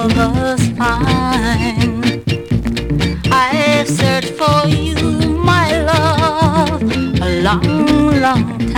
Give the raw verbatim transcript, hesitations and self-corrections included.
of us find. I've searched for you, my love, a long, long